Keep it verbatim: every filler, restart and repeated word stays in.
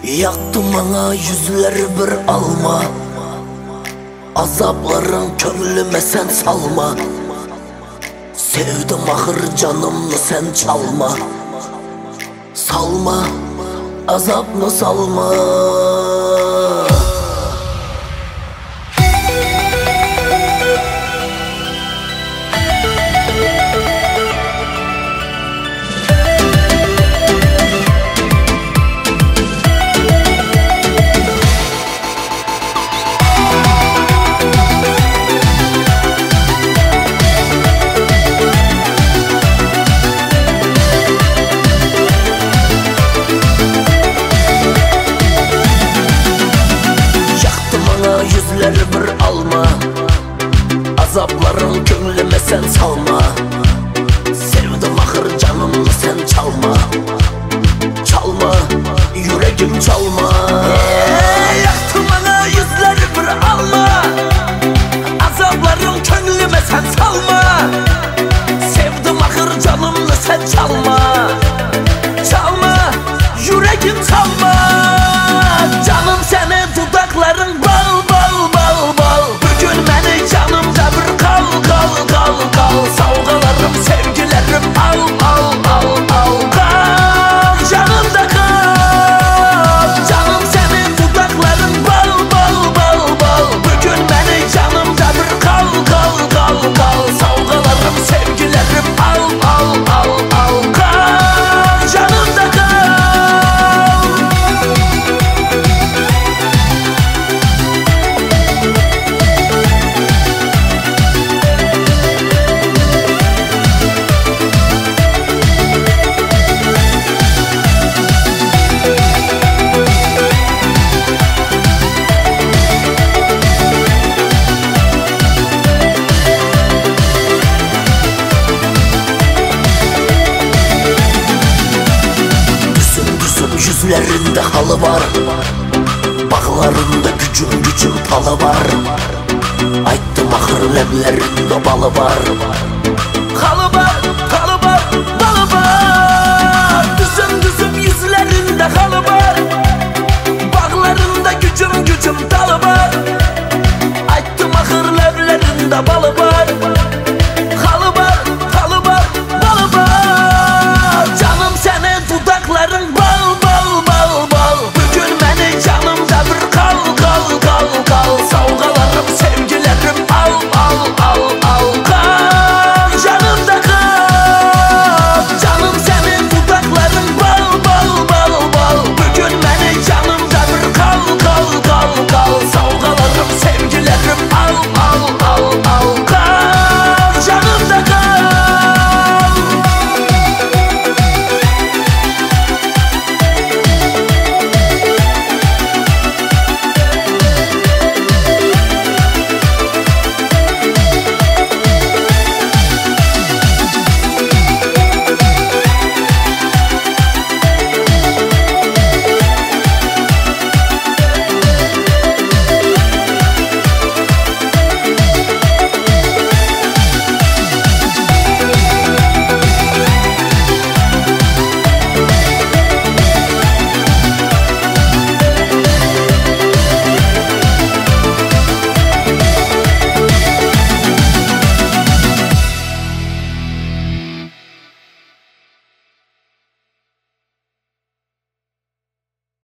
Yaktı bana yüzler bir alma, azapların kömlüme sen salma. Sevdim ahır canımlı sen çalma. Salma, azaplı salma. Yüzler bir alma, azapların gönlüme sen salma. Sevdim ahır canımı sen çalma. Çalma, yüreğim çalma. Eee, yaktı bana yüzler bir alma, azapların gönlüme sen salma. Sevdim ahır canımı sen çalma. Çalma, yüreğim çalma. Canım seni dudakların bal bal bal bal. Bugün beni canımda bir kal kal kal kal. Savgalarım sevgilerim al al al al. Kal canımda kal. Canım seni dudakların bal bal bal bal. Bugün beni canımda bir kal kal kal kal. Savgalarım sevgilerim al al al al. Kal canımda kal. Yüzlerinde halı var, bağlarında gücüm gücüm palı var. Ayttım ahır lemlerinde balı var. Halı